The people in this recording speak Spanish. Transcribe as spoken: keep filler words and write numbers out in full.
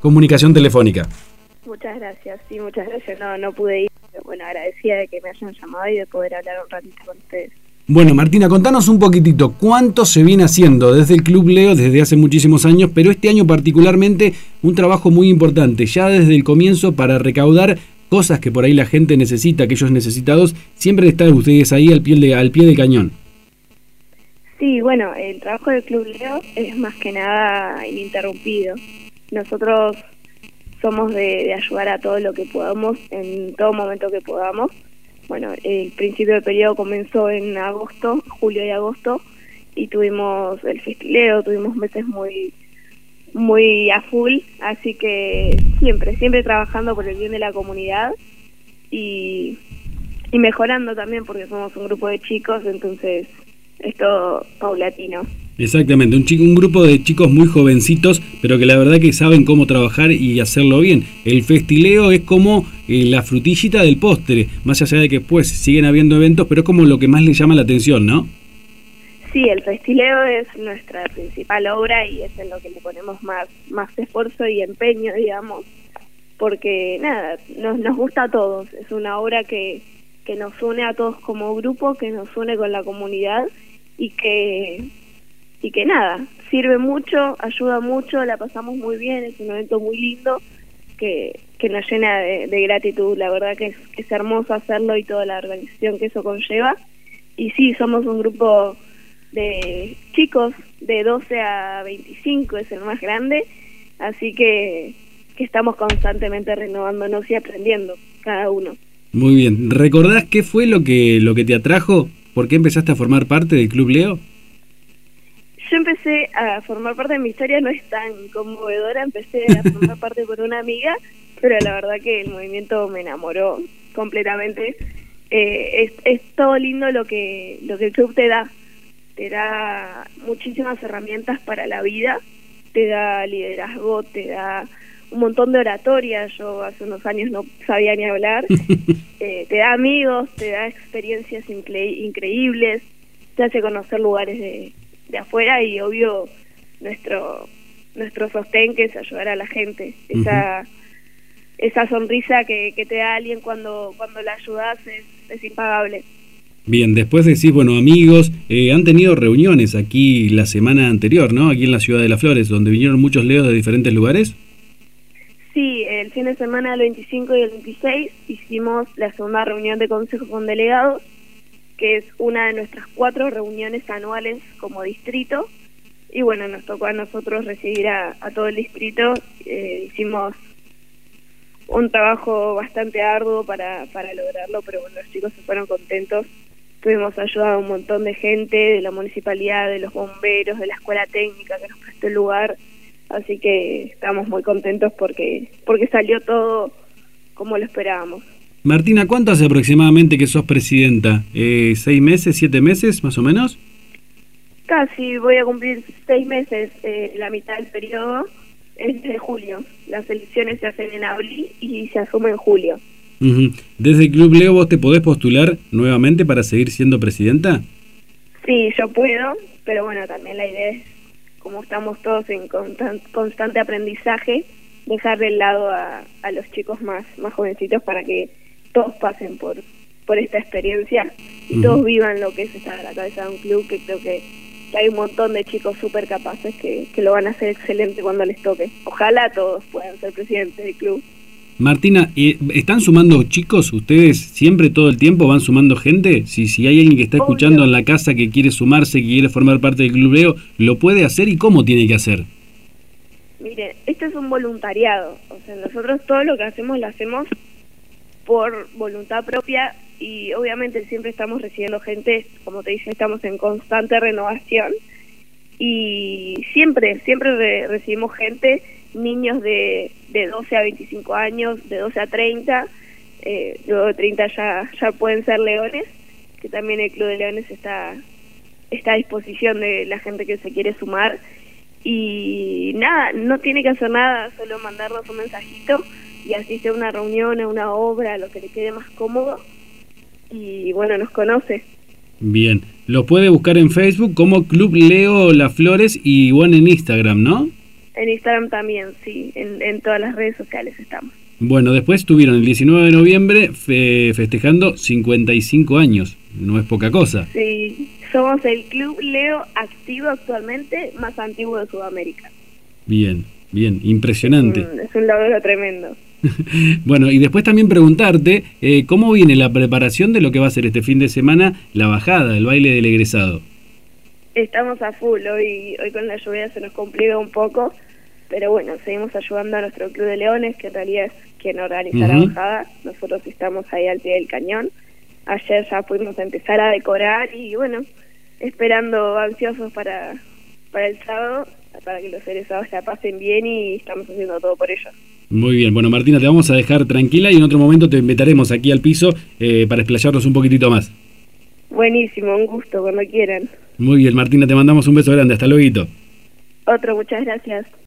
comunicación telefónica. Muchas gracias, sí, muchas gracias. No, no pude ir, pero bueno, agradecida de que me hayan llamado y de poder hablar un ratito con ustedes. Bueno, Martina, contanos un poquitito, ¿cuánto se viene haciendo desde el Club Leo desde hace muchísimos años, pero este año particularmente un trabajo muy importante, ya desde el comienzo para recaudar cosas que por ahí la gente necesita, aquellos necesitados, siempre están ustedes ahí al pie de, al pie de cañón? Sí, bueno, el trabajo del Club Leo es más que nada ininterrumpido. Nosotros somos de, de ayudar a todo lo que podamos, en todo momento que podamos. Bueno, el principio del periodo comenzó en agosto, julio y agosto, y tuvimos el festileo, tuvimos meses muy muy a full, así que siempre, siempre trabajando por el bien de la comunidad y, y mejorando también porque somos un grupo de chicos, entonces es todo paulatino. Exactamente, un, chico, un grupo de chicos muy jovencitos, pero que la verdad que saben cómo trabajar y hacerlo bien. El festileo es como eh, la frutillita del postre, más allá de que después siguen habiendo eventos, pero es como lo que más les llama la atención, ¿no? Sí, el festileo es nuestra principal obra y es en lo que le ponemos más, más esfuerzo y empeño, digamos, porque nada, nos, nos gusta a todos, es una obra que, que nos une a todos como grupo, que nos une con la comunidad y que... y que nada, sirve mucho, ayuda mucho, la pasamos muy bien, es un evento muy lindo que, que nos llena de, de gratitud, la verdad que es, que es hermoso hacerlo y toda la organización que eso conlleva. Y sí, somos un grupo de chicos de doce a veinticinco, es el más grande, así que, que estamos constantemente renovándonos y aprendiendo cada uno. Muy bien, ¿recordás qué fue lo que, lo que te atrajo? ¿Por qué empezaste a formar parte del Club Leo? Yo empecé a formar parte de mi historia, no es tan conmovedora, empecé a formar parte por una amiga, pero la verdad que el movimiento me enamoró completamente. Eh, es, es todo lindo lo que, lo que el club te da, te da muchísimas herramientas para la vida, te da liderazgo, te da un montón de oratoria, yo hace unos años no sabía ni hablar, eh, te da amigos, te da experiencias incre- increíbles, te hace conocer lugares de de afuera y obvio nuestro nuestro sostén que es ayudar a la gente, uh-huh. esa esa sonrisa que, que te da alguien cuando cuando la ayudas es, es impagable. Bien, después decís, bueno, amigos, eh, han tenido reuniones aquí la semana anterior, ¿no? Aquí en la ciudad de Las Flores, donde vinieron muchos leos de diferentes lugares. Sí, el fin de semana, el veinticinco y el veintiséis, hicimos la segunda reunión de consejo con delegados, que es una de nuestras cuatro reuniones anuales como distrito, y bueno, nos tocó a nosotros recibir a, a todo el distrito. Eh, hicimos un trabajo bastante arduo para, para lograrlo, pero bueno, los chicos se fueron contentos. Tuvimos ayuda a un montón de gente, de la municipalidad, de los bomberos, de la escuela técnica que nos prestó el lugar, así que estamos muy contentos porque, porque salió todo como lo esperábamos. Martina, ¿cuánto hace aproximadamente que sos presidenta? Eh, ¿Seis meses, siete meses, más o menos? Casi, voy a cumplir seis meses, eh, la mitad del periodo es de julio. Las elecciones se hacen en abril y se asume en julio. Uh-huh. ¿Desde el Club Leo vos te podés postular nuevamente para seguir siendo presidenta? Sí, yo puedo, pero bueno, también la idea es, como estamos todos en constant, constante aprendizaje, dejar de lado a, a los chicos más, más jovencitos para que todos pasen por por esta experiencia y uh-huh. todos vivan lo que es estar a la cabeza de un club, que creo que, que hay un montón de chicos súper capaces que, que lo van a hacer excelente cuando les toque. Ojalá todos puedan ser presidentes del club. Martina, ¿están sumando chicos? ¿Ustedes siempre, todo el tiempo, van sumando gente? Si, si hay alguien que está escuchando Obvio. en la casa que quiere sumarse, que quiere formar parte del Club Leo, ¿lo puede hacer y cómo tiene que hacer? Mire, esto es un voluntariado. O sea, nosotros todo lo que hacemos lo hacemos por voluntad propia y obviamente siempre estamos recibiendo gente, como te dije, estamos en constante renovación y siempre, siempre re- recibimos gente, niños de, de doce a veinticinco años, de doce a treinta, eh, luego de treinta ya, ya pueden ser leones, que también el Club de Leones está, está a disposición de la gente que se quiere sumar y nada, no tiene que hacer nada, solo mandarnos un mensajito y asiste a una reunión, a una obra, lo que le quede más cómodo, y bueno, nos conoce. Bien, lo puede buscar en Facebook como Club Leo Las Flores y bueno, en Instagram, ¿no? En Instagram también, sí, en, en todas las redes sociales estamos. Bueno, después estuvieron el diecinueve de noviembre fe, festejando cincuenta y cinco años, no es poca cosa. Sí, somos el Club Leo activo actualmente más antiguo de Sudamérica. Bien, bien, impresionante. Es un, es un logro tremendo. Bueno, y después también preguntarte, eh, ¿cómo viene la preparación de lo que va a ser este fin de semana, la bajada, el baile del egresado? Estamos a full, hoy, hoy con la lluvia se nos complica un poco, pero bueno, seguimos ayudando a nuestro Club de Leones, que en realidad es quien organiza uh-huh. la bajada. Nosotros estamos ahí al pie del cañón. Ayer ya pudimos empezar a decorar y bueno, esperando ansiosos para, para el sábado, para que los egresados la pasen bien y estamos haciendo todo por ellos. Muy bien, bueno Martina, te vamos a dejar tranquila y en otro momento te invitaremos aquí al piso eh, para explayarnos un poquitito más. Buenísimo, un gusto, cuando quieran. Muy bien, Martina, te mandamos un beso grande, hasta luego. Otro, muchas gracias.